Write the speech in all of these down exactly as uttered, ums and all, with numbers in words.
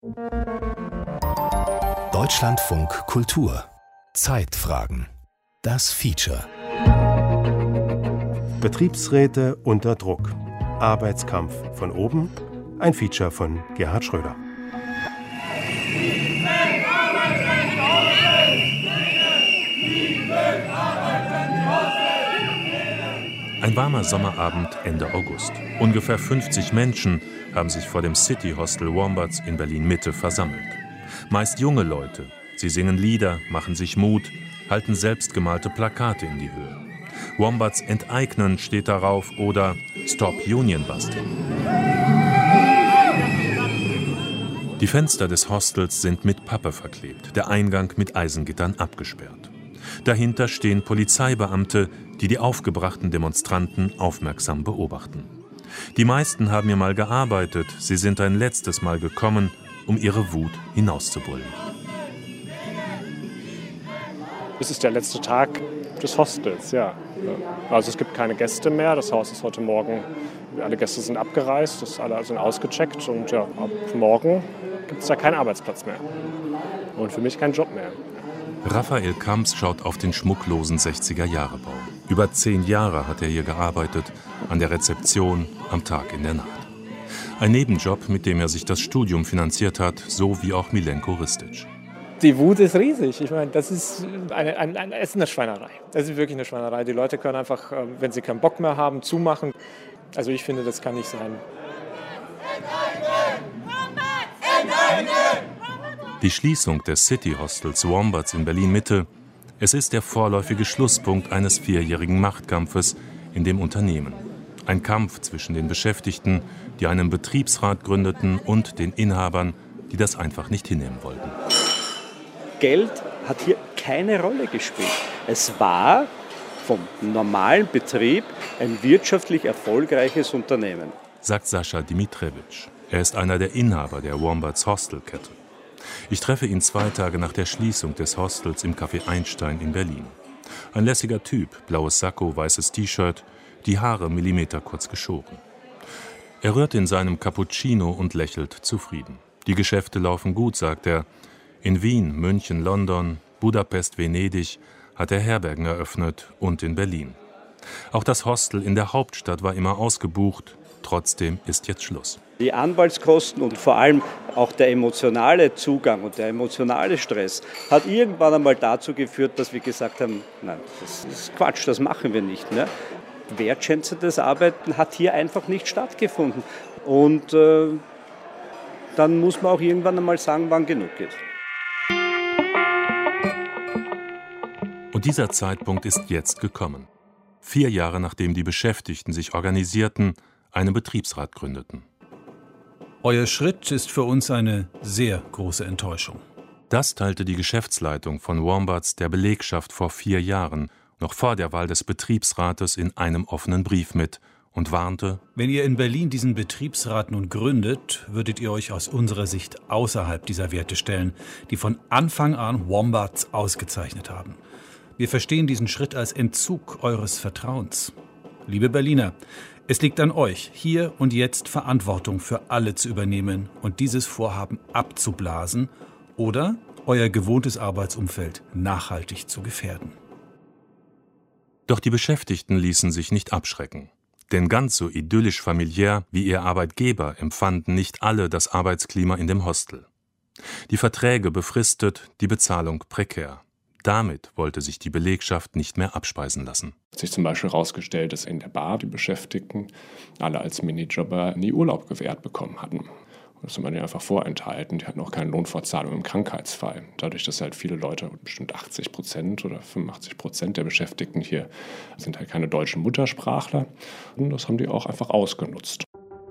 Deutschlandfunk Kultur. Zeitfragen. Das Feature. Betriebsräte unter Druck. Arbeitskampf von oben. Ein Feature von Gerhard Schröder. Ein warmer Sommerabend Ende August. Ungefähr fünfzig Menschen haben sich vor dem City Hostel Wombats in Berlin-Mitte versammelt. Meist junge Leute. Sie singen Lieder, machen sich Mut, halten selbstgemalte Plakate in die Höhe. Wombats enteignen steht darauf oder Stop Union Busting. Die Fenster des Hostels sind mit Pappe verklebt, der Eingang mit Eisengittern abgesperrt. Dahinter stehen Polizeibeamte, die die aufgebrachten Demonstranten aufmerksam beobachten. Die meisten haben hier mal gearbeitet, sie sind ein letztes Mal gekommen, um ihre Wut hinauszubrüllen. Es ist der letzte Tag des Hostels, ja. Also es gibt keine Gäste mehr, das Haus ist heute Morgen, alle Gäste sind abgereist, das alle sind ausgecheckt und ja, ab morgen gibt es da keinen Arbeitsplatz mehr. Und für mich keinen Job mehr. Raphael Kamps schaut auf den schmucklosen sechziger-Jahre-Bau. Über zehn Jahre hat er hier gearbeitet, an der Rezeption, am Tag in der Nacht. Ein Nebenjob, mit dem er sich das Studium finanziert hat, so wie auch Milenko Ristic. Die Wut ist riesig. Ich meine, das ist eine, eine, eine, es ist eine Schweinerei. Es ist wirklich eine Schweinerei. Die Leute können einfach, wenn sie keinen Bock mehr haben, zumachen. Also ich finde, das kann nicht sein. Die Schließung des City Hostels Wombats in Berlin-Mitte, es ist der vorläufige Schlusspunkt eines vierjährigen Machtkampfes in dem Unternehmen. Ein Kampf zwischen den Beschäftigten, die einen Betriebsrat gründeten, und den Inhabern, die das einfach nicht hinnehmen wollten. Geld hat hier keine Rolle gespielt. Es war vom normalen Betrieb ein wirtschaftlich erfolgreiches Unternehmen, sagt Sascha Dimitrewitsch. Er ist einer der Inhaber der Wombats Hostelkette. Ich treffe ihn zwei Tage nach der Schließung des Hostels im Café Einstein in Berlin. Ein lässiger Typ, blaues Sakko, weißes T-Shirt, die Haare millimeterkurz geschoren. Er rührt in seinem Cappuccino und lächelt zufrieden. Die Geschäfte laufen gut, sagt er. In Wien, München, London, Budapest, Venedig hat er Herbergen eröffnet und in Berlin. Auch das Hostel in der Hauptstadt war immer ausgebucht. Trotzdem ist jetzt Schluss. Die Anwaltskosten und vor allem auch der emotionale Zugang und der emotionale Stress hat irgendwann einmal dazu geführt, dass wir gesagt haben, nein, das ist Quatsch, das machen wir nicht. Ne? Wertschätzendes Arbeiten hat hier einfach nicht stattgefunden. Und äh, dann muss man auch irgendwann einmal sagen, wann genug ist. Und dieser Zeitpunkt ist jetzt gekommen. Vier Jahre nachdem die Beschäftigten sich organisierten, einen Betriebsrat gründeten. Euer Schritt ist für uns eine sehr große Enttäuschung. Das teilte die Geschäftsleitung von Wombats der Belegschaft vor vier Jahren, noch vor der Wahl des Betriebsrates, in einem offenen Brief mit und warnte: Wenn ihr in Berlin diesen Betriebsrat nun gründet, würdet ihr euch aus unserer Sicht außerhalb dieser Werte stellen, die von Anfang an Wombats ausgezeichnet haben. Wir verstehen diesen Schritt als Entzug eures Vertrauens. Liebe Berliner, es liegt an euch, hier und jetzt Verantwortung für alle zu übernehmen und dieses Vorhaben abzublasen oder euer gewohntes Arbeitsumfeld nachhaltig zu gefährden. Doch die Beschäftigten ließen sich nicht abschrecken. Denn ganz so idyllisch familiär wie ihr Arbeitgeber empfanden nicht alle das Arbeitsklima in dem Hostel. Die Verträge befristet, die Bezahlung prekär. Damit wollte sich die Belegschaft nicht mehr abspeisen lassen. Es hat sich zum Beispiel herausgestellt, dass in der Bar die Beschäftigten alle als Minijobber nie Urlaub gewährt bekommen hatten. Das hat man denen einfach vorenthalten. Die hatten auch keine Lohnfortzahlung im Krankheitsfall. Dadurch, dass halt viele Leute, bestimmt achtzig Prozent oder fünfundachtzig Prozent der Beschäftigten hier sind halt keine deutschen Muttersprachler. Und das haben die auch einfach ausgenutzt.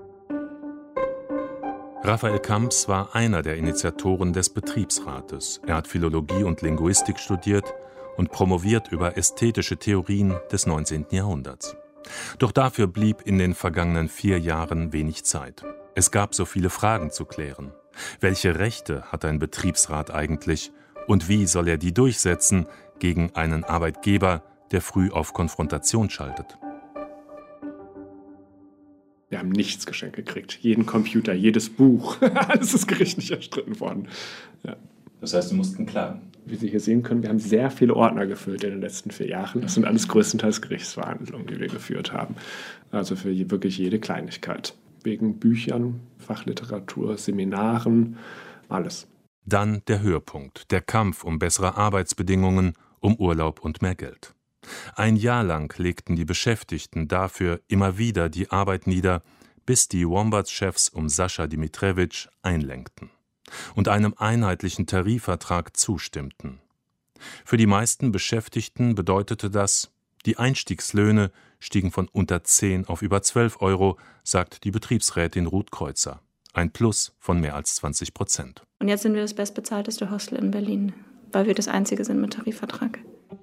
Raphael Kamps war einer der Initiatoren des Betriebsrates. Er hat Philologie und Linguistik studiert und promoviert über ästhetische Theorien des neunzehnten Jahrhunderts. Doch dafür blieb in den vergangenen vier Jahren wenig Zeit. Es gab so viele Fragen zu klären. Welche Rechte hat ein Betriebsrat eigentlich? Und wie soll er die durchsetzen gegen einen Arbeitgeber, der früh auf Konfrontation schaltet? Wir haben nichts geschenkt gekriegt. Jeden Computer, jedes Buch, alles ist gerichtlich erstritten worden. Ja. Das heißt, Sie mussten klagen? Wie Sie hier sehen können, wir haben sehr viele Ordner gefüllt in den letzten vier Jahren. Das sind alles größtenteils Gerichtsverhandlungen, die wir geführt haben. Also für wirklich jede Kleinigkeit. Wegen Büchern, Fachliteratur, Seminaren, alles. Dann der Höhepunkt, der Kampf um bessere Arbeitsbedingungen, um Urlaub und mehr Geld. Ein Jahr lang legten die Beschäftigten dafür immer wieder die Arbeit nieder, bis die Wombats-Chefs um Sascha Dimitrewitsch einlenkten und einem einheitlichen Tarifvertrag zustimmten. Für die meisten Beschäftigten bedeutete das, die Einstiegslöhne stiegen von unter zehn auf über zwölf Euro, sagt die Betriebsrätin Ruth Kreuzer. Ein Plus von mehr als zwanzig Prozent. Und jetzt sind wir das bestbezahlteste Hostel in Berlin, weil wir das einzige sind mit Tarifvertrag.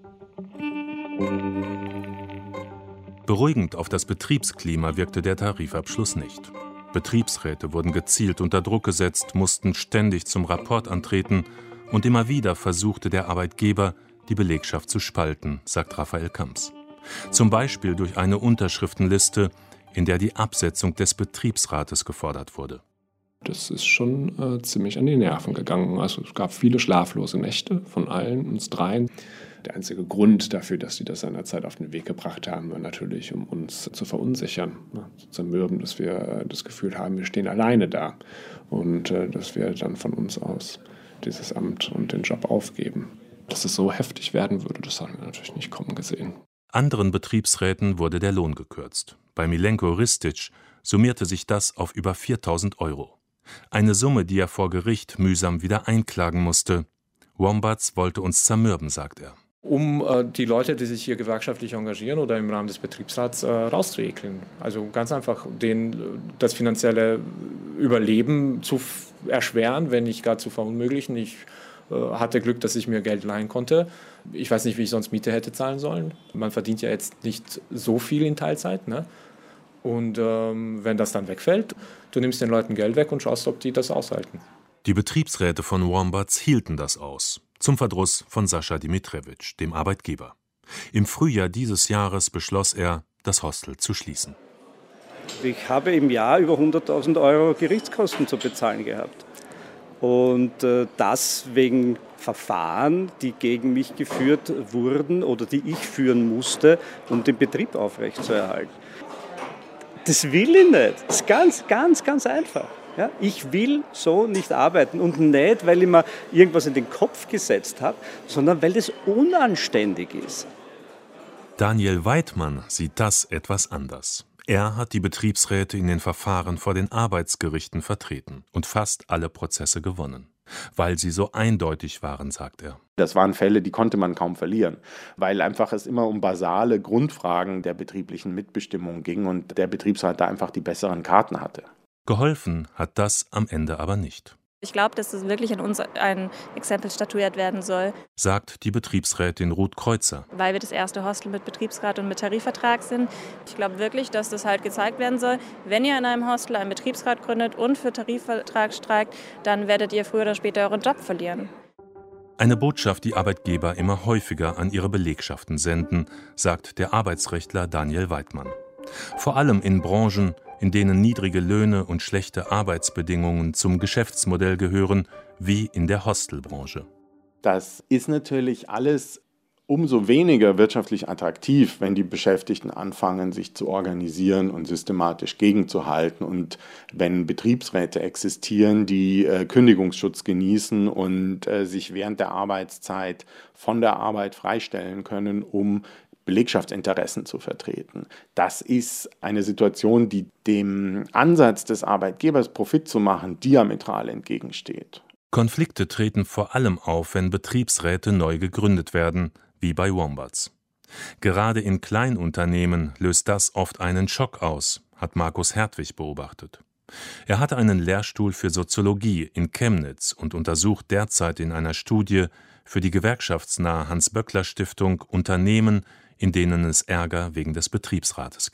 Beruhigend auf das Betriebsklima wirkte der Tarifabschluss nicht. Betriebsräte wurden gezielt unter Druck gesetzt, mussten ständig zum Rapport antreten und immer wieder versuchte der Arbeitgeber, die Belegschaft zu spalten, sagt Raphael Kamps. Zum Beispiel durch eine Unterschriftenliste, in der die Absetzung des Betriebsrates gefordert wurde. Das ist schon äh, ziemlich an die Nerven gegangen. Also es gab viele schlaflose Nächte von allen, uns dreien. Der einzige Grund dafür, dass die das seinerzeit auf den Weg gebracht haben, war natürlich, um uns zu verunsichern, ne, zu zermürben, dass wir äh, das Gefühl haben, wir stehen alleine da und äh, dass wir dann von uns aus dieses Amt und den Job aufgeben. Dass es so heftig werden würde, das haben wir natürlich nicht kommen gesehen. Anderen Betriebsräten wurde der Lohn gekürzt. Bei Milenko Ristic summierte sich das auf über viertausend Euro. Eine Summe, die er vor Gericht mühsam wieder einklagen musste. Wombats wollte uns zermürben, sagt er. Um äh, die Leute, die sich hier gewerkschaftlich engagieren oder im Rahmen des Betriebsrats äh, rauszuekeln. Also ganz einfach denen das finanzielle Überleben zu erschweren, wenn nicht gar zu verunmöglichen. Ich äh, hatte Glück, dass ich mir Geld leihen konnte. Ich weiß nicht, wie ich sonst Miete hätte zahlen sollen. Man verdient ja jetzt nicht so viel in Teilzeit, ne? Und ähm, wenn das dann wegfällt, du nimmst den Leuten Geld weg und schaust, ob die das aushalten. Die Betriebsräte von Wombats hielten das aus, zum Verdruss von Sascha Dimitrewitsch, dem Arbeitgeber. Im Frühjahr dieses Jahres beschloss er, das Hostel zu schließen. Ich habe im Jahr über hunderttausend Euro Gerichtskosten zu bezahlen gehabt. Und äh, das wegen Verfahren, die gegen mich geführt wurden oder die ich führen musste, um den Betrieb aufrechtzuerhalten. Das will ich nicht. Das ist ganz, ganz, ganz einfach. Ja, ich will so nicht arbeiten und nicht, weil ich mir irgendwas in den Kopf gesetzt habe, sondern weil das unanständig ist. Daniel Weidmann sieht das etwas anders. Er hat die Betriebsräte in den Verfahren vor den Arbeitsgerichten vertreten und fast alle Prozesse gewonnen. Weil sie so eindeutig waren, sagt er. Das waren Fälle, die konnte man kaum verlieren, weil einfach es immer um basale Grundfragen der betrieblichen Mitbestimmung ging und der Betriebsrat da einfach die besseren Karten hatte. Geholfen hat das am Ende aber nicht. Ich glaube, dass es wirklich an uns ein Exempel statuiert werden soll, sagt die Betriebsrätin Ruth Kreuzer. Weil wir das erste Hostel mit Betriebsrat und mit Tarifvertrag sind. Ich glaube wirklich, dass das halt gezeigt werden soll. Wenn ihr in einem Hostel einen Betriebsrat gründet und für Tarifvertrag streikt, dann werdet ihr früher oder später euren Job verlieren. Eine Botschaft, die Arbeitgeber immer häufiger an ihre Belegschaften senden, sagt der Arbeitsrechtler Daniel Weidmann. Vor allem in Branchen, in denen niedrige Löhne und schlechte Arbeitsbedingungen zum Geschäftsmodell gehören, wie in der Hostelbranche. Das ist natürlich alles umso weniger wirtschaftlich attraktiv, wenn die Beschäftigten anfangen, sich zu organisieren und systematisch gegenzuhalten und wenn Betriebsräte existieren, die äh, Kündigungsschutz genießen und äh, sich während der Arbeitszeit von der Arbeit freistellen können, um Belegschaftsinteressen zu vertreten. Das ist eine Situation, die dem Ansatz des Arbeitgebers, Profit zu machen, diametral entgegensteht. Konflikte treten vor allem auf, wenn Betriebsräte neu gegründet werden, wie bei Wombats. Gerade in Kleinunternehmen löst das oft einen Schock aus, hat Markus Hertwig beobachtet. Er hatte einen Lehrstuhl für Soziologie in Chemnitz und untersucht derzeit in einer Studie für die gewerkschaftsnahe Hans-Böckler-Stiftung Unternehmen, in denen es Ärger wegen des Betriebsrates gibt.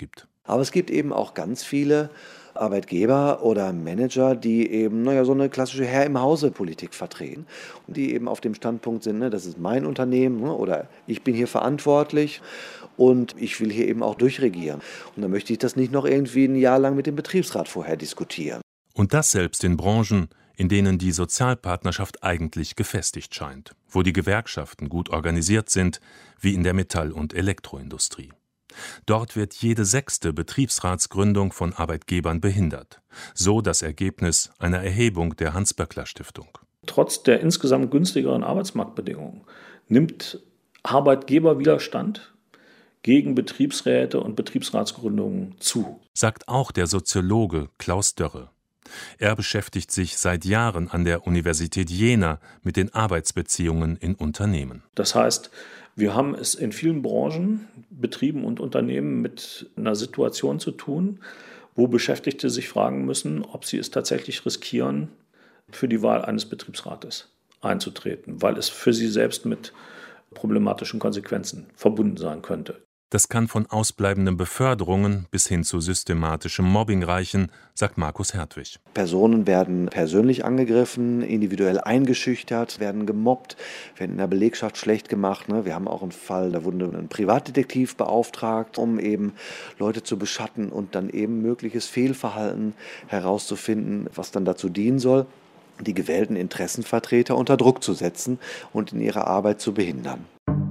Aber es gibt eben auch ganz viele Arbeitgeber oder Manager, die eben, naja, so eine klassische Herr-im-Hause-Politik vertreten und die eben auf dem Standpunkt sind, ne, das ist mein Unternehmen, ne, oder ich bin hier verantwortlich und ich will hier eben auch durchregieren. Und dann möchte ich das nicht noch irgendwie ein Jahr lang mit dem Betriebsrat vorher diskutieren. Und das selbst in Branchen, in denen die Sozialpartnerschaft eigentlich gefestigt scheint, wo die Gewerkschaften gut organisiert sind, wie in der Metall- und Elektroindustrie. Dort wird jede sechste Betriebsratsgründung von Arbeitgebern behindert. So das Ergebnis einer Erhebung der Hans-Böckler-Stiftung. Trotz der insgesamt günstigeren Arbeitsmarktbedingungen nimmt Arbeitgeberwiderstand gegen Betriebsräte und Betriebsratsgründungen zu, sagt auch der Soziologe Klaus Dörre. Er beschäftigt sich seit Jahren an der Universität Jena mit den Arbeitsbeziehungen in Unternehmen. Das heißt, wir haben es in vielen Branchen, Betrieben und Unternehmen mit einer Situation zu tun, wo Beschäftigte sich fragen müssen, ob sie es tatsächlich riskieren, für die Wahl eines Betriebsrates einzutreten, weil es für sie selbst mit problematischen Konsequenzen verbunden sein könnte. Das kann von ausbleibenden Beförderungen bis hin zu systematischem Mobbing reichen, sagt Markus Hertwig. Personen werden persönlich angegriffen, individuell eingeschüchtert, werden gemobbt, werden in der Belegschaft schlecht gemacht. Wir haben auch einen Fall, da wurde ein Privatdetektiv beauftragt, um eben Leute zu beschatten und dann eben mögliches Fehlverhalten herauszufinden, was dann dazu dienen soll, die gewählten Interessenvertreter unter Druck zu setzen und in ihrer Arbeit zu behindern.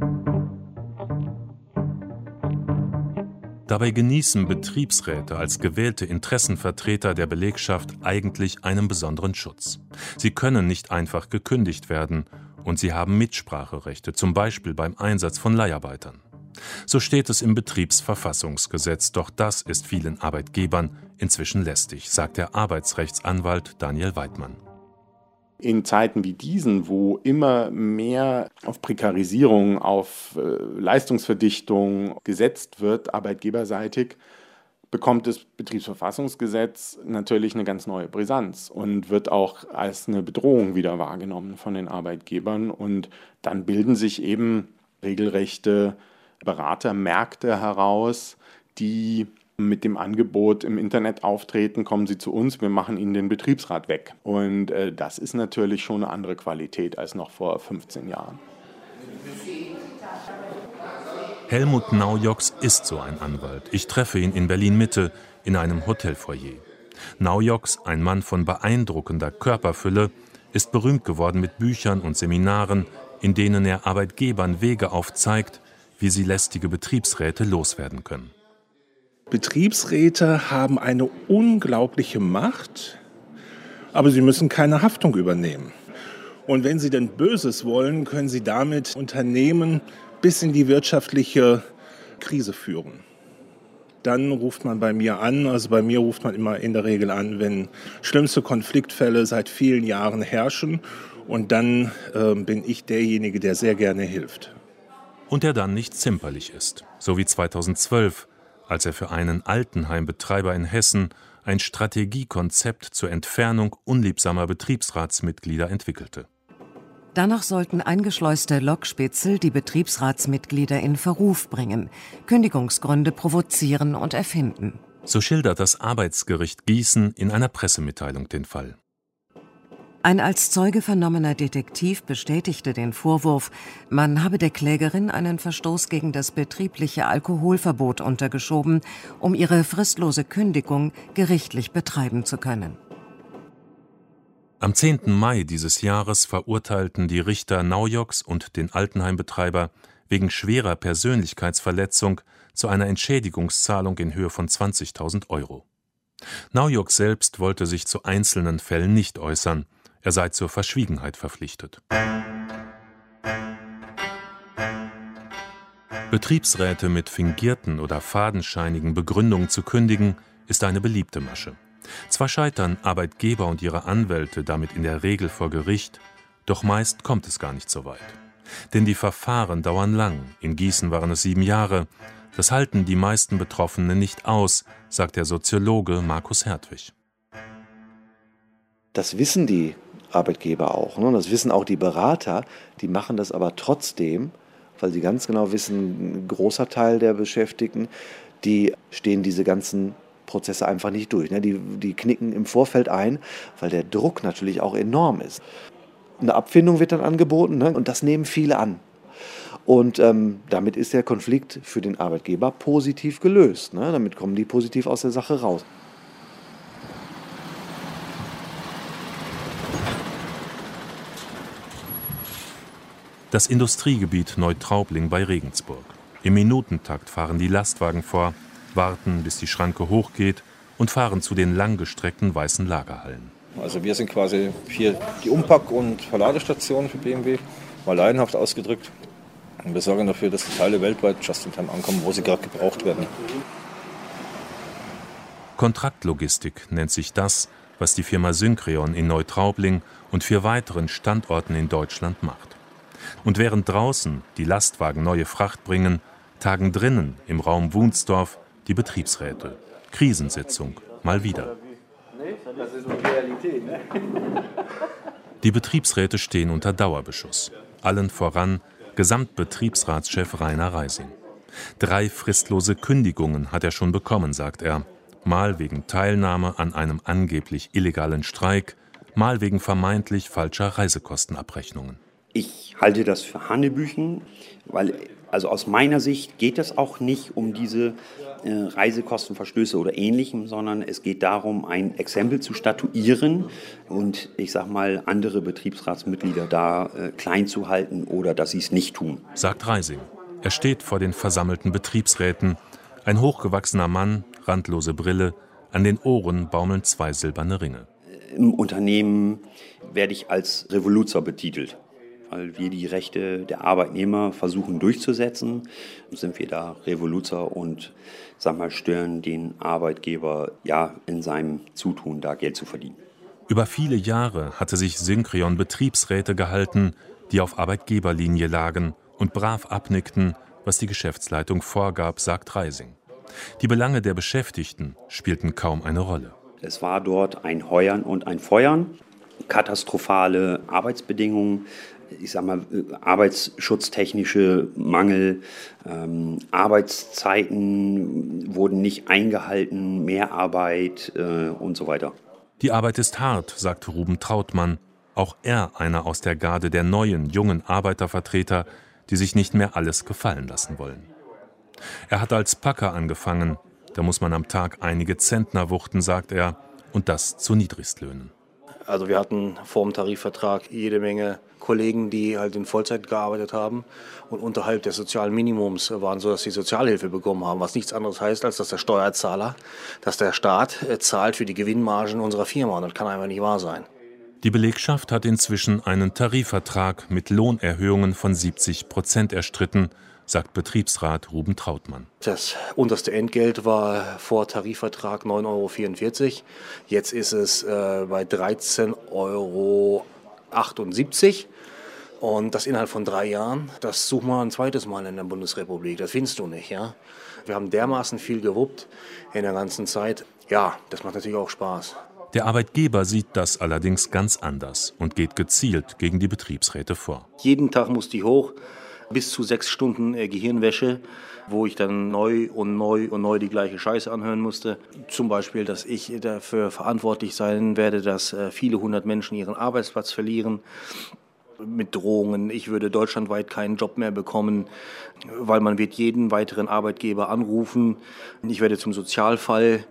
Dabei genießen Betriebsräte als gewählte Interessenvertreter der Belegschaft eigentlich einen besonderen Schutz. Sie können nicht einfach gekündigt werden und sie haben Mitspracherechte, zum Beispiel beim Einsatz von Leiharbeitern. So steht es im Betriebsverfassungsgesetz, doch das ist vielen Arbeitgebern inzwischen lästig, sagt der Arbeitsrechtsanwalt Daniel Weidmann. In Zeiten wie diesen, wo immer mehr auf Prekarisierung, auf äh, Leistungsverdichtung gesetzt wird, arbeitgeberseitig, bekommt das Betriebsverfassungsgesetz natürlich eine ganz neue Brisanz und wird auch als eine Bedrohung wieder wahrgenommen von den Arbeitgebern. Und dann bilden sich eben regelrechte Beratermärkte heraus, die mit dem Angebot im Internet auftreten, kommen Sie zu uns, wir machen Ihnen den Betriebsrat weg. Und äh, das ist natürlich schon eine andere Qualität als noch vor fünfzehn Jahren. Helmut Naujoks ist so ein Anwalt. Ich treffe ihn in Berlin-Mitte in einem Hotelfoyer. Naujoks, ein Mann von beeindruckender Körperfülle, ist berühmt geworden mit Büchern und Seminaren, in denen er Arbeitgebern Wege aufzeigt, wie sie lästige Betriebsräte loswerden können. Betriebsräte haben eine unglaubliche Macht, aber sie müssen keine Haftung übernehmen. Und wenn sie denn Böses wollen, können sie damit Unternehmen bis in die wirtschaftliche Krise führen. Dann ruft man bei mir an, also bei mir ruft man immer in der Regel an, wenn schlimmste Konfliktfälle seit vielen Jahren herrschen. Und dann äh, bin ich derjenige, der sehr gerne hilft. Und der dann nicht zimperlich ist, so wie zweitausendzwölf, als er für einen Altenheimbetreiber in Hessen ein Strategiekonzept zur Entfernung unliebsamer Betriebsratsmitglieder entwickelte. Danach sollten eingeschleuste Lokspitzel die Betriebsratsmitglieder in Verruf bringen, Kündigungsgründe provozieren und erfinden. So schildert das Arbeitsgericht Gießen in einer Pressemitteilung den Fall. Ein als Zeuge vernommener Detektiv bestätigte den Vorwurf, man habe der Klägerin einen Verstoß gegen das betriebliche Alkoholverbot untergeschoben, um ihre fristlose Kündigung gerichtlich betreiben zu können. Am zehnten Mai dieses Jahres verurteilten die Richter Naujoks und den Altenheimbetreiber wegen schwerer Persönlichkeitsverletzung zu einer Entschädigungszahlung in Höhe von zwanzigtausend Euro. Naujoks selbst wollte sich zu einzelnen Fällen nicht äußern. Er sei zur Verschwiegenheit verpflichtet. Betriebsräte mit fingierten oder fadenscheinigen Begründungen zu kündigen, ist eine beliebte Masche. Zwar scheitern Arbeitgeber und ihre Anwälte damit in der Regel vor Gericht, doch meist kommt es gar nicht so weit. Denn die Verfahren dauern lang, in Gießen waren es sieben Jahre. Das halten die meisten Betroffenen nicht aus, sagt der Soziologe Markus Hertwig. Das wissen die Arbeitgeber auch, ne? Das wissen auch die Berater, die machen das aber trotzdem, weil sie ganz genau wissen, ein großer Teil der Beschäftigten, die stehen diese ganzen Prozesse einfach nicht durch. Ne? Die, die knicken im Vorfeld ein, weil der Druck natürlich auch enorm ist. Eine Abfindung wird dann angeboten, ne? Und das nehmen viele an. Und ähm, damit ist der Konflikt für den Arbeitgeber positiv gelöst. Ne? Damit kommen die positiv aus der Sache raus. Das Industriegebiet Neutraubling bei Regensburg. Im Minutentakt fahren die Lastwagen vor, warten, bis die Schranke hochgeht und fahren zu den langgestreckten weißen Lagerhallen. Also wir sind quasi hier die Umpack- und Verladestation für B M W, mal laienhaft ausgedrückt. Und wir sorgen dafür, dass die Teile weltweit just in time ankommen, wo sie gerade gebraucht werden. Kontraktlogistik nennt sich das, was die Firma Syncreon in Neutraubling und vier weiteren Standorten in Deutschland macht. Und während draußen die Lastwagen neue Fracht bringen, tagen drinnen im Raum Wunsdorf die Betriebsräte. Krisensitzung, mal wieder. Die Betriebsräte stehen unter Dauerbeschuss. Allen voran Gesamtbetriebsratschef Rainer Reising. Drei fristlose Kündigungen hat er schon bekommen, sagt er. Mal wegen Teilnahme an einem angeblich illegalen Streik, mal wegen vermeintlich falscher Reisekostenabrechnungen. Ich halte das für Hanebüchen, weil also aus meiner Sicht geht es auch nicht um diese äh, Reisekostenverstöße oder Ähnlichem, sondern es geht darum, ein Exempel zu statuieren und ich sag mal andere Betriebsratsmitglieder da äh, klein zu halten oder dass sie es nicht tun. Sagt Reising. Er steht vor den versammelten Betriebsräten. Ein hochgewachsener Mann, randlose Brille, an den Ohren baumeln zwei silberne Ringe. Im Unternehmen werde ich als Revoluzer betitelt. Weil wir die Rechte der Arbeitnehmer versuchen durchzusetzen, sind wir da Revoluzer und sag mal, stören den Arbeitgeber ja in seinem Zutun, da Geld zu verdienen. Über viele Jahre hatte sich Syncreon Betriebsräte gehalten, die auf Arbeitgeberlinie lagen und brav abnickten, was die Geschäftsleitung vorgab, sagt Reising. Die Belange der Beschäftigten spielten kaum eine Rolle. Es war dort ein Heuern und ein Feuern, katastrophale Arbeitsbedingungen, ich sag mal, arbeitsschutztechnische Mangel, ähm, Arbeitszeiten wurden nicht eingehalten, Mehrarbeit äh, und so weiter. Die Arbeit ist hart, sagt Ruben Trautmann. Auch er einer aus der Garde der neuen, jungen Arbeitervertreter, die sich nicht mehr alles gefallen lassen wollen. Er hat als Packer angefangen. Da muss man am Tag einige Zentner wuchten, sagt er, und das zu Niedrigstlöhnen. Also wir hatten vor dem Tarifvertrag jede Menge Kollegen, die halt in Vollzeit gearbeitet haben und unterhalb des sozialen Minimums waren, so dass sie Sozialhilfe bekommen haben, was nichts anderes heißt, als dass der Steuerzahler, dass der Staat zahlt für die Gewinnmargen unserer Firma. Und das kann einfach nicht wahr sein. Die Belegschaft hat inzwischen einen Tarifvertrag mit Lohnerhöhungen von siebzig Prozent erstritten, sagt Betriebsrat Ruben Trautmann. Das unterste Entgelt war vor Tarifvertrag neun Euro vierundvierzig. Jetzt ist es äh, bei dreizehn Euro achtundsiebzig. Und das innerhalb von drei Jahren. Das such mal ein zweites Mal in der Bundesrepublik. Das findest du nicht, ja. Wir haben dermaßen viel gewuppt in der ganzen Zeit. Ja, das macht natürlich auch Spaß. Der Arbeitgeber sieht das allerdings ganz anders und geht gezielt gegen die Betriebsräte vor. Jeden Tag musste ich hoch. Bis zu sechs Stunden äh, Gehirnwäsche, wo ich dann neu und neu und neu die gleiche Scheiße anhören musste. Zum Beispiel, dass ich dafür verantwortlich sein werde, dass äh, viele hundert Menschen ihren Arbeitsplatz verlieren. Mit Drohungen, ich würde deutschlandweit keinen Job mehr bekommen, weil man wird jeden weiteren Arbeitgeber anrufen. Ich werde zum Sozialfall.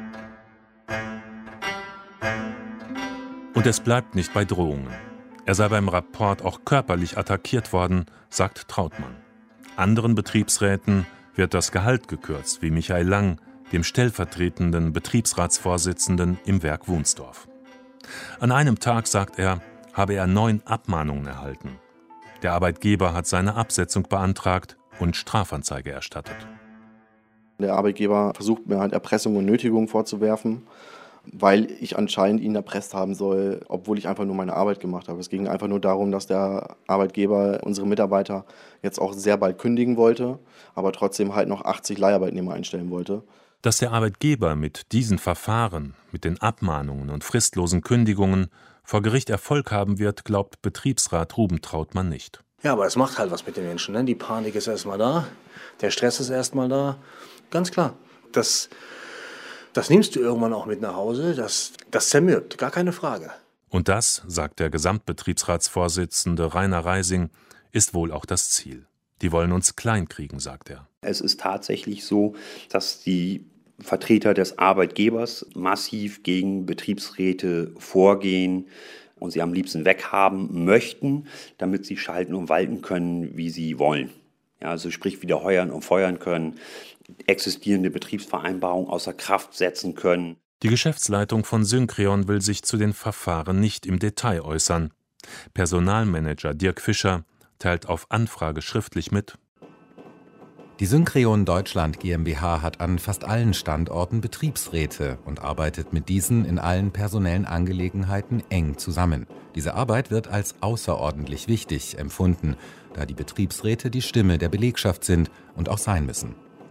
Und es bleibt nicht bei Drohungen. Er sei beim Rapport auch körperlich attackiert worden, sagt Trautmann. Anderen Betriebsräten wird das Gehalt gekürzt, wie Michael Lang, dem stellvertretenden Betriebsratsvorsitzenden im Werk Wunsdorf. An einem Tag, sagt er, habe er neun Abmahnungen erhalten. Der Arbeitgeber hat seine Absetzung beantragt und Strafanzeige erstattet. Der Arbeitgeber versucht mir halt Erpressung und Nötigung vorzuwerfen, weil ich anscheinend ihn erpresst haben soll, obwohl ich einfach nur meine Arbeit gemacht habe. Es ging einfach nur darum, dass der Arbeitgeber unsere Mitarbeiter jetzt auch sehr bald kündigen wollte, aber trotzdem halt noch achtzig Leiharbeitnehmer einstellen wollte. Dass der Arbeitgeber mit diesen Verfahren, mit den Abmahnungen und fristlosen Kündigungen vor Gericht Erfolg haben wird, glaubt Betriebsrat Ruben Trautmann nicht. Ja, aber es macht halt was mit den Menschen. Ne? Die Panik ist erstmal da, der Stress ist erstmal da. Ganz klar. das, das nimmst du irgendwann auch mit nach Hause, das, das zermürbt, gar keine Frage. Und das, sagt der Gesamtbetriebsratsvorsitzende Rainer Reising, ist wohl auch das Ziel. Die wollen uns kleinkriegen, sagt er. Es ist tatsächlich so, dass die Vertreter des Arbeitgebers massiv gegen Betriebsräte vorgehen und sie am liebsten weghaben möchten, damit sie schalten und walten können, wie sie wollen. Ja, also sprich wieder heuern und feuern können, existierende Betriebsvereinbarungen außer Kraft setzen können. Die Geschäftsleitung von Syncreon will sich zu den Verfahren nicht im Detail äußern. Personalmanager Dirk Fischer teilt auf Anfrage schriftlich mit: Die Syncreon Deutschland GmbH hat an fast allen Standorten Betriebsräte und arbeitet mit diesen in allen personellen Angelegenheiten eng zusammen. Diese Arbeit wird als außerordentlich wichtig empfunden, da die Betriebsräte die Stimme der Belegschaft sind und auch sein müssen.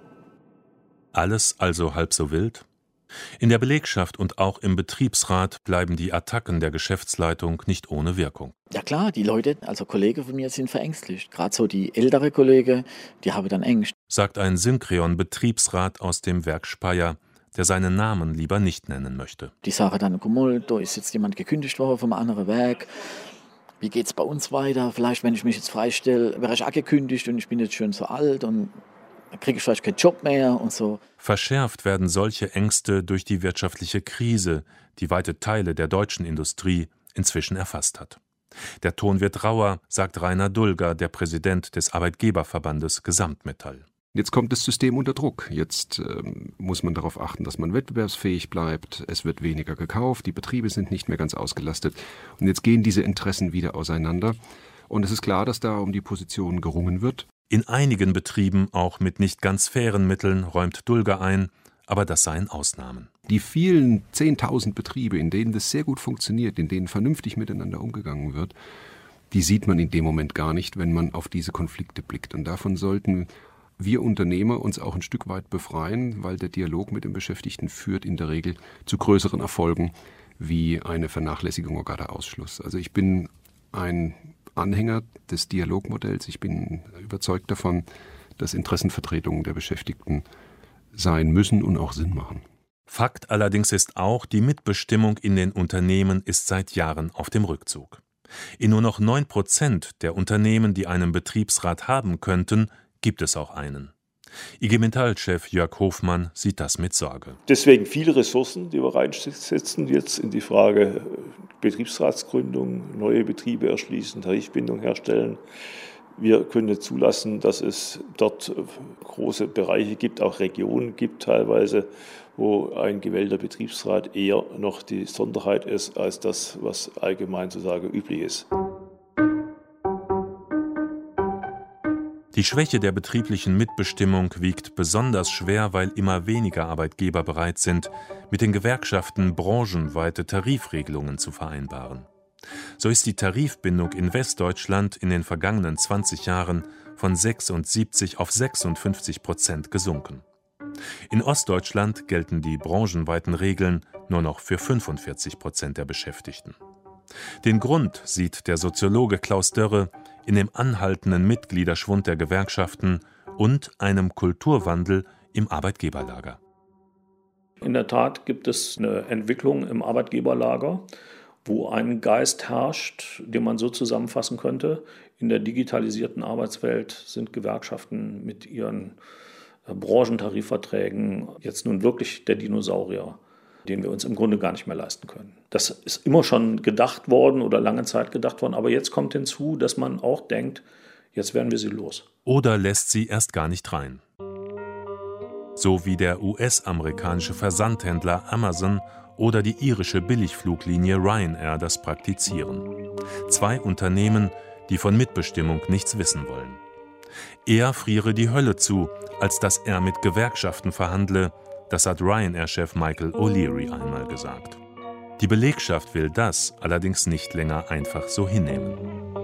Alles also halb so wild? In der Belegschaft und auch im Betriebsrat bleiben die Attacken der Geschäftsleitung nicht ohne Wirkung. Ja klar, die Leute, also Kollegen von mir, sind verängstigt. Gerade so die ältere Kollegen, die haben dann Angst. Sagt ein Syncreon-Betriebsrat aus dem Werk Speyer, der seinen Namen lieber nicht nennen möchte. Die sagen dann, guck mal, da ist jetzt jemand gekündigt worden vom anderen Werk. Wie geht's bei uns weiter? Vielleicht, wenn ich mich jetzt freistelle, wäre ich auch gekündigt und ich bin jetzt schon so alt und dann kriege ich vielleicht keinen Job mehr und so. Verschärft werden solche Ängste durch die wirtschaftliche Krise, die weite Teile der deutschen Industrie inzwischen erfasst hat. Der Ton wird rauer, sagt Rainer Dulger, der Präsident des Arbeitgeberverbandes Gesamtmetall. Jetzt kommt das System unter Druck. Jetzt ähm, muss man darauf achten, dass man wettbewerbsfähig bleibt. Es wird weniger gekauft, die Betriebe sind nicht mehr ganz ausgelastet. Und jetzt gehen diese Interessen wieder auseinander. Und es ist klar, dass da um die Position gerungen wird. In einigen Betrieben auch mit nicht ganz fairen Mitteln, räumt Dulger ein, aber das seien Ausnahmen. Die vielen zehntausend Betriebe, in denen das sehr gut funktioniert, in denen vernünftig miteinander umgegangen wird, die sieht man in dem Moment gar nicht, wenn man auf diese Konflikte blickt. Und davon sollten wir Unternehmer uns auch ein Stück weit befreien, weil der Dialog mit den Beschäftigten führt in der Regel zu größeren Erfolgen wie eine Vernachlässigung oder gar der Ausschluss. Also ich bin ein Anhänger des Dialogmodells. Ich bin überzeugt davon, dass Interessenvertretungen der Beschäftigten sein müssen und auch Sinn machen. Fakt allerdings ist auch, die Mitbestimmung in den Unternehmen ist seit Jahren auf dem Rückzug. In nur noch neun Prozent der Unternehmen, die einen Betriebsrat haben könnten, gibt es auch einen. I G Metall-Chef Jörg Hofmann sieht das mit Sorge. Deswegen viele Ressourcen, die wir reinsetzen jetzt in die Frage Betriebsratsgründung, neue Betriebe erschließen, Tarifbindung herstellen. Wir können nicht zulassen, dass es dort große Bereiche gibt, auch Regionen gibt teilweise, wo ein gewählter Betriebsrat eher noch die Sonderheit ist, als das, was allgemein zu sagen üblich ist. Die Schwäche der betrieblichen Mitbestimmung wiegt besonders schwer, weil immer weniger Arbeitgeber bereit sind, mit den Gewerkschaften branchenweite Tarifregelungen zu vereinbaren. So ist die Tarifbindung in Westdeutschland in den vergangenen zwanzig Jahren von sechsundsiebzig auf sechsundfünfzig Prozent gesunken. In Ostdeutschland gelten die branchenweiten Regeln nur noch für fünfundvierzig Prozent der Beschäftigten. Den Grund sieht der Soziologe Klaus Dörre in dem anhaltenden Mitgliederschwund der Gewerkschaften und einem Kulturwandel im Arbeitgeberlager. In der Tat gibt es eine Entwicklung im Arbeitgeberlager, wo ein Geist herrscht, den man so zusammenfassen könnte: In der digitalisierten Arbeitswelt sind Gewerkschaften mit ihren Branchentarifverträgen jetzt nun wirklich der Dinosaurier, den wir uns im Grunde gar nicht mehr leisten können. Das ist immer schon gedacht worden oder lange Zeit gedacht worden, aber jetzt kommt hinzu, dass man auch denkt, jetzt werden wir sie los. Oder lässt sie erst gar nicht rein. So wie der U S-amerikanische Versandhändler Amazon oder die irische Billigfluglinie Ryanair das praktizieren. Zwei Unternehmen, die von Mitbestimmung nichts wissen wollen. Er friere die Hölle zu, als dass er mit Gewerkschaften verhandle. Das hat Ryanair-Chef Michael O'Leary einmal gesagt. Die Belegschaft will das allerdings nicht länger einfach so hinnehmen.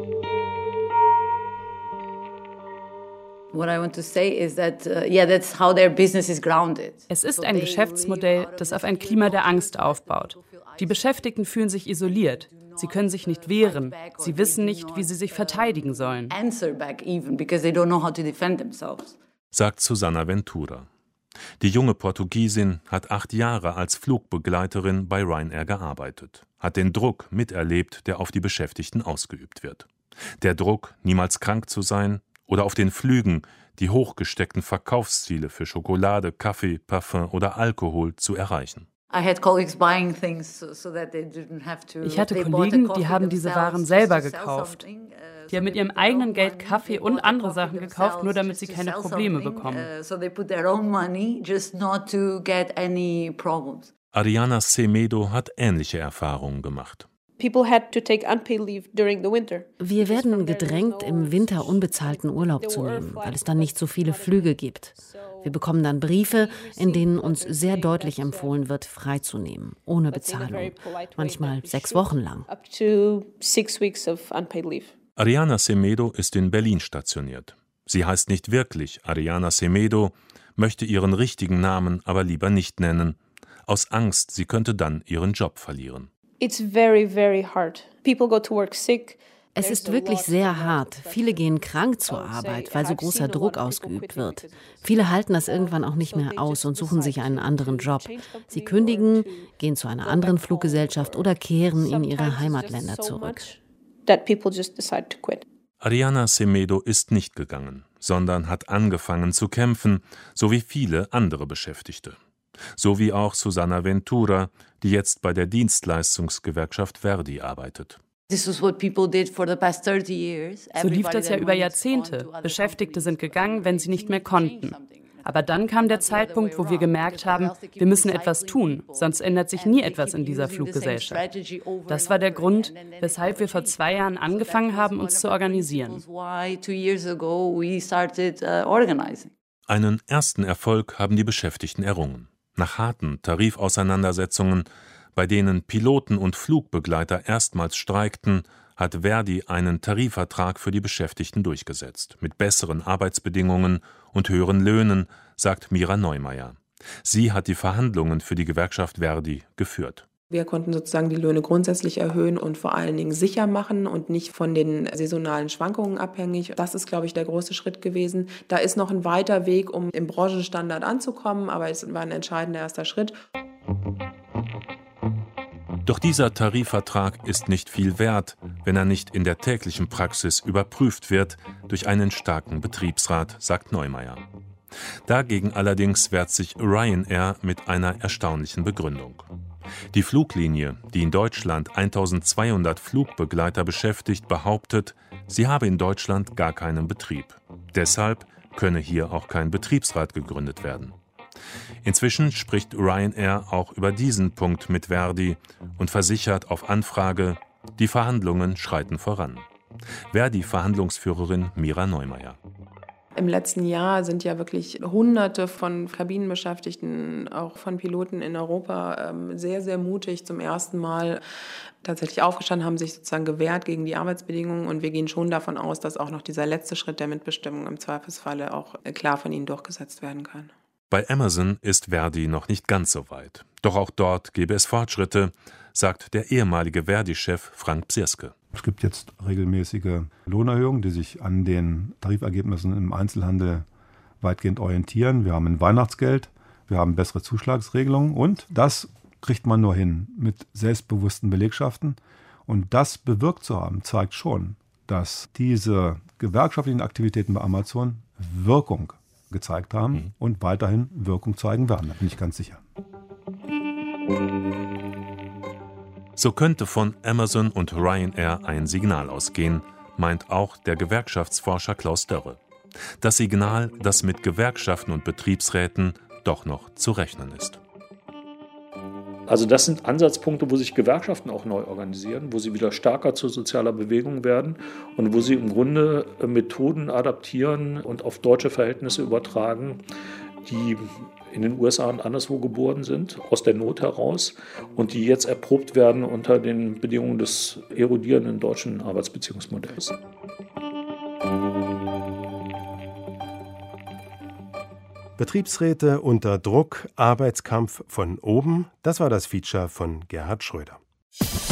Es ist ein Geschäftsmodell, das auf ein Klima der Angst aufbaut. Die Beschäftigten fühlen sich isoliert. Sie können sich nicht wehren. Sie wissen nicht, wie sie sich verteidigen sollen. Sagt Susanna Ventura. Die junge Portugiesin hat acht Jahre als Flugbegleiterin bei Ryanair gearbeitet, hat den Druck miterlebt, der auf die Beschäftigten ausgeübt wird. Der Druck, niemals krank zu sein, oder auf den Flügen die hochgesteckten Verkaufsziele für Schokolade, Kaffee, Parfum oder Alkohol zu erreichen. Ich hatte Kollegen, die haben diese Waren selber gekauft. Die haben mit ihrem eigenen Geld Kaffee und andere Sachen gekauft, nur damit sie keine Probleme bekommen. Ariana Semedo hat ähnliche Erfahrungen gemacht. Wir werden gedrängt, im Winter unbezahlten Urlaub zu nehmen, weil es dann nicht so viele Flüge gibt. Wir bekommen dann Briefe, in denen uns sehr deutlich empfohlen wird, freizunehmen, ohne Bezahlung, manchmal sechs Wochen lang. Ariana Semedo ist in Berlin stationiert. Sie heißt nicht wirklich Ariana Semedo, möchte ihren richtigen Namen aber lieber nicht nennen, aus Angst, sie könnte dann ihren Job verlieren. Es ist wirklich sehr hart. Viele gehen krank zur Arbeit, weil so großer Druck ausgeübt wird. Viele halten das irgendwann auch nicht mehr aus und suchen sich einen anderen Job. Sie kündigen, gehen zu einer anderen Fluggesellschaft oder kehren in ihre Heimatländer zurück. Ariana Semedo ist nicht gegangen, sondern hat angefangen zu kämpfen, so wie viele andere Beschäftigte. So wie auch Susanna Ventura, die jetzt bei der Dienstleistungsgewerkschaft Verdi arbeitet. So lief das ja über Jahrzehnte. Beschäftigte sind gegangen, wenn sie nicht mehr konnten. Aber dann kam der Zeitpunkt, wo wir gemerkt haben, wir müssen etwas tun, sonst ändert sich nie etwas in dieser Fluggesellschaft. Das war der Grund, weshalb wir vor zwei Jahren angefangen haben, uns zu organisieren. Einen ersten Erfolg haben die Beschäftigten errungen. Nach harten Tarifauseinandersetzungen, bei denen Piloten und Flugbegleiter erstmals streikten, hat Verdi einen Tarifvertrag für die Beschäftigten durchgesetzt, mit besseren Arbeitsbedingungen und höheren Löhnen, sagt Mira Neumeier. Sie hat die Verhandlungen für die Gewerkschaft Verdi geführt. Wir konnten sozusagen die Löhne grundsätzlich erhöhen und vor allen Dingen sicher machen und nicht von den saisonalen Schwankungen abhängig. Das ist, glaube ich, der große Schritt gewesen. Da ist noch ein weiter Weg, um im Branchenstandard anzukommen, aber es war ein entscheidender erster Schritt. Doch dieser Tarifvertrag ist nicht viel wert, wenn er nicht in der täglichen Praxis überprüft wird durch einen starken Betriebsrat, sagt Neumeier. Dagegen allerdings wehrt sich Ryanair mit einer erstaunlichen Begründung. Die Fluglinie, die in Deutschland eintausendzweihundert Flugbegleiter beschäftigt, behauptet, sie habe in Deutschland gar keinen Betrieb. Deshalb könne hier auch kein Betriebsrat gegründet werden. Inzwischen spricht Ryanair auch über diesen Punkt mit Verdi und versichert auf Anfrage, die Verhandlungen schreiten voran. Verdi-Verhandlungsführerin Mira Neumeier. Im letzten Jahr sind ja wirklich Hunderte von Kabinenbeschäftigten, auch von Piloten in Europa, sehr, sehr mutig zum ersten Mal tatsächlich aufgestanden, haben sich sozusagen gewehrt gegen die Arbeitsbedingungen. Und wir gehen schon davon aus, dass auch noch dieser letzte Schritt der Mitbestimmung im Zweifelsfalle auch klar von ihnen durchgesetzt werden kann. Bei Amazon ist Verdi noch nicht ganz so weit. Doch auch dort gäbe es Fortschritte, sagt der ehemalige Verdi-Chef Frank Psirske. Es gibt jetzt regelmäßige Lohnerhöhungen, die sich an den Tarifergebnissen im Einzelhandel weitgehend orientieren. Wir haben ein Weihnachtsgeld, wir haben bessere Zuschlagsregelungen und das kriegt man nur hin mit selbstbewussten Belegschaften. Und das bewirkt zu haben, zeigt schon, dass diese gewerkschaftlichen Aktivitäten bei Amazon Wirkung gezeigt haben mhm. und weiterhin Wirkung zeigen werden, da bin ich ganz sicher. So könnte von Amazon und Ryanair ein Signal ausgehen, meint auch der Gewerkschaftsforscher Klaus Dörre. Das Signal, das mit Gewerkschaften und Betriebsräten doch noch zu rechnen ist. Also das sind Ansatzpunkte, wo sich Gewerkschaften auch neu organisieren, wo sie wieder stärker zu sozialer Bewegung werden und wo sie im Grunde Methoden adaptieren und auf deutsche Verhältnisse übertragen, die in den U S A und anderswo geboren sind, aus der Not heraus und die jetzt erprobt werden unter den Bedingungen des erodierenden deutschen Arbeitsbeziehungsmodells. Betriebsräte unter Druck, Arbeitskampf von oben, das war das Feature von Gerhard Schröder.